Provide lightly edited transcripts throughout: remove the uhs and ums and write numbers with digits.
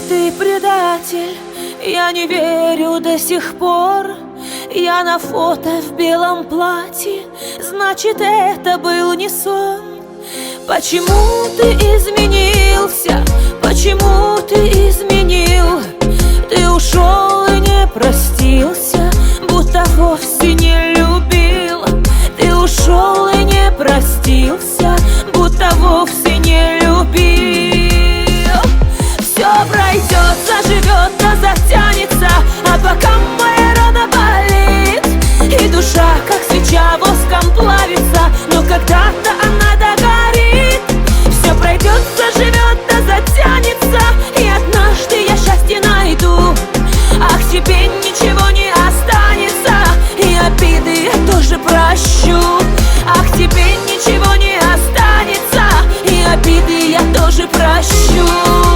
ты предатель, я не верю до сих пор. Я на фото в белом платье, значит, это был не сон. Почему ты изменился? Почему ты изменил? Ты ушел и не простился, будто вовсе не любил. Ты ушел и не простился, будто вовсе не любил. Все пройдет, заживет, да затянется, а пока моя рана болит, и душа, как свеча, воском плавится, но когда-то она догорит. Все пройдет, заживет, да затянется, и однажды я счастье найду, а к тебе ничего не останется, и обиды я тоже прощу. А к тебе ничего не останется, и обиды я тоже прощу.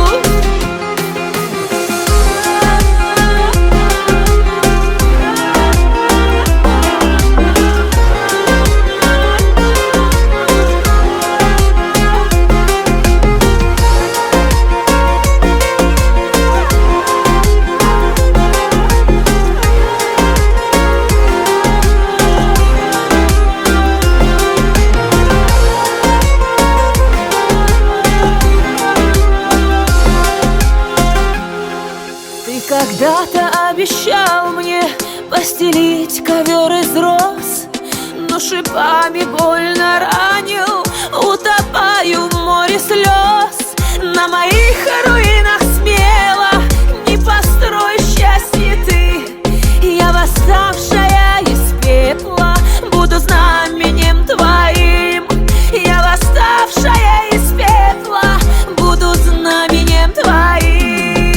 Когда-то обещал мне постелить ковер из роз, но шипами больно ранил, утопаю в море слез. На моих руинах смело не построй счастье ты. Я восставшая из пепла, буду знаменем твоим. Я восставшая из пепла, буду знаменем твоим.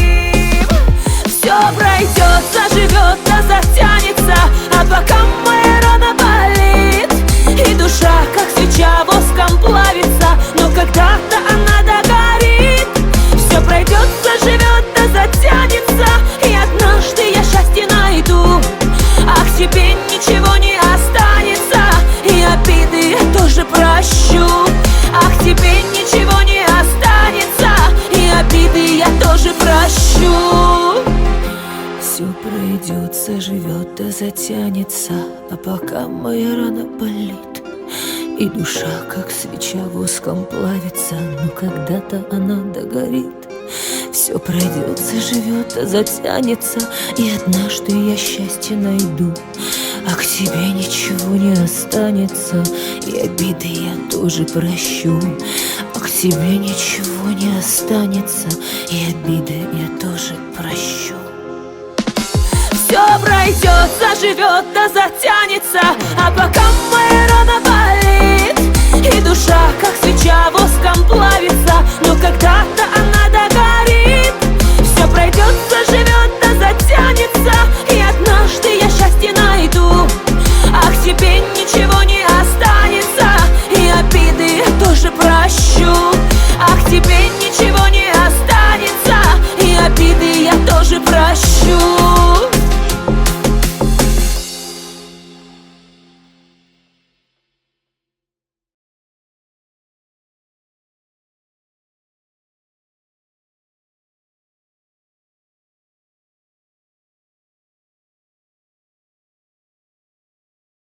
Все пройдет, заживет, да затянется, а пока моя рана болит, и душа, как свеча, воском плавится, но когда-то она догорит. Все пройдет, заживет, да затянется, и однажды я счастье найду, а к тебе ничего не останется, и обиды я тоже прощу. А к тебе ничего не останется, и обиды я тоже прощу. Все пройдет, заживет, да затянется, а пока моя рана болит, и душа, как свеча, воском плавится, но когда-то она догорит. Все пройдет, заживет, да затянется, и однажды я счастье найду, а к тебе ничего не останется, и обиды я тоже прощу. А к тебе ничего не останется, и обиды я тоже прощу. Все пройдет, заживет, да затянется, а пока моя рана болит, и душа, как свеча, воском плавится, но когда-то она догорит.